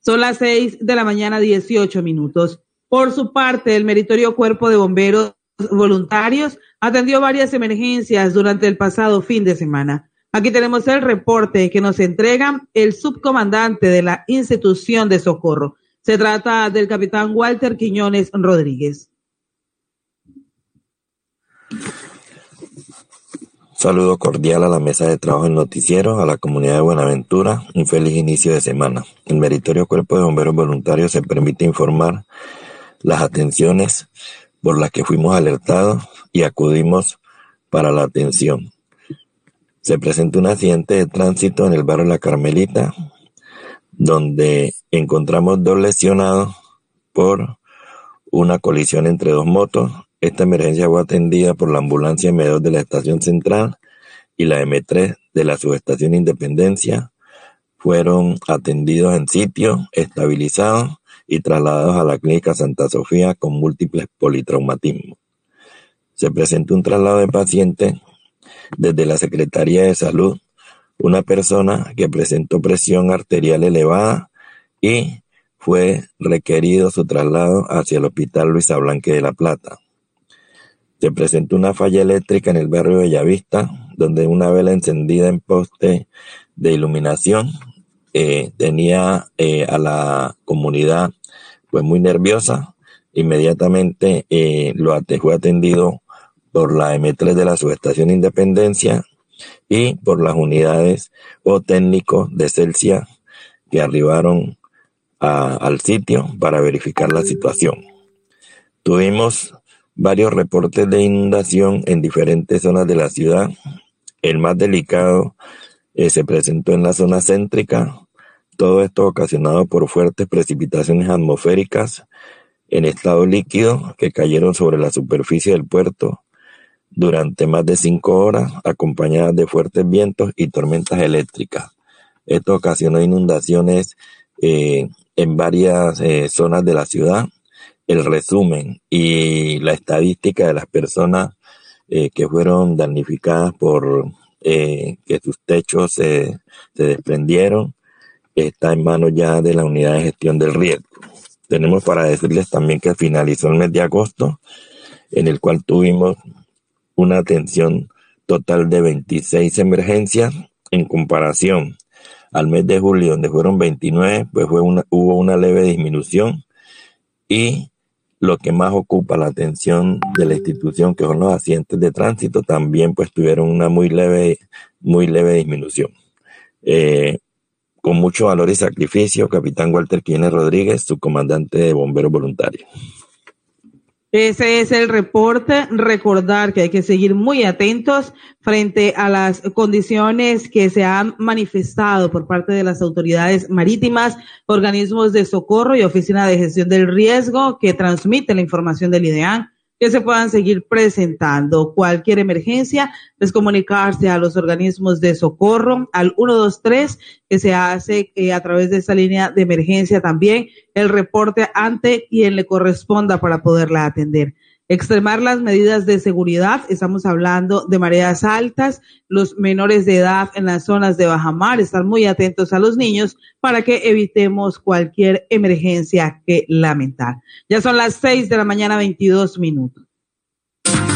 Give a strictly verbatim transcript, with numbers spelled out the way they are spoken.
Son las seis de la mañana, dieciocho minutos. Por su parte, el meritorio Cuerpo de Bomberos Voluntarios atendió varias emergencias durante el pasado fin de semana. Aquí tenemos el reporte que nos entrega el subcomandante de la institución de socorro. Se trata del capitán Walter Quiñones Rodríguez. Saludo cordial a la mesa de trabajo del noticiero, a la comunidad de Buenaventura, un feliz inicio de semana. El meritorio Cuerpo de Bomberos Voluntarios se permite informar las atenciones por las que fuimos alertados y acudimos para la atención. Se presentó un accidente de tránsito en el barrio La Carmelita, donde encontramos dos lesionados por una colisión entre dos motos. Esta emergencia fue atendida por la ambulancia eme dos de la estación central y la eme tres de la subestación Independencia. Fueron atendidos en sitio, estabilizados y trasladados a la clínica Santa Sofía con múltiples politraumatismos. Se presentó un traslado de pacientes desde la Secretaría de Salud, una persona que presentó presión arterial elevada y fue requerido su traslado hacia el Hospital Luisa Blanque de La Plata. Se presentó una falla eléctrica en el barrio Bellavista, donde una vela encendida en poste de iluminación eh, tenía eh, a la comunidad pues muy nerviosa. Inmediatamente eh, lo at- fue atendido por la eme tres de la subestación Independencia y por las unidades o técnicos de Celsia que arribaron a, al sitio para verificar la situación. Tuvimos varios reportes de inundación en diferentes zonas de la ciudad. El más delicado eh, se presentó en la zona céntrica. Todo esto ocasionado por fuertes precipitaciones atmosféricas en estado líquido que cayeron sobre la superficie del puerto durante más de cinco horas, acompañadas de fuertes vientos y tormentas eléctricas. Esto ocasionó inundaciones eh, en varias eh, zonas de la ciudad. El resumen y la estadística de las personas eh, que fueron damnificadas por eh, que sus techos se, se desprendieron está en manos ya de la unidad de gestión del riesgo. Tenemos para decirles también que finalizó el mes de agosto, en el cual tuvimos una atención total de veintiséis emergencias en comparación al mes de julio, donde fueron veintinueve, pues fue una, hubo una leve disminución. Y lo que más ocupa la atención de la institución, que son los accidentes de tránsito, también pues tuvieron una muy leve, muy leve disminución. Eh, con mucho valor y sacrificio, capitán Walter Quiñones Rodríguez, subcomandante de Bomberos Voluntarios. Ese es el reporte. Recordar que hay que seguir muy atentos frente a las condiciones que se han manifestado por parte de las autoridades marítimas, organismos de socorro y oficina de gestión del riesgo que transmiten la información del IDEAN, que se puedan seguir presentando. Cualquier emergencia es comunicarse a los organismos de socorro al uno dos tres, que se hace eh, a través de esa línea de emergencia también el reporte ante quien le corresponda para poderla atender. Extremar las medidas de seguridad, estamos hablando de mareas altas, los menores de edad en las zonas de bajamar, estar muy atentos a los niños para que evitemos cualquier emergencia que lamentar. Ya son las seis de la mañana, veintidós minutos.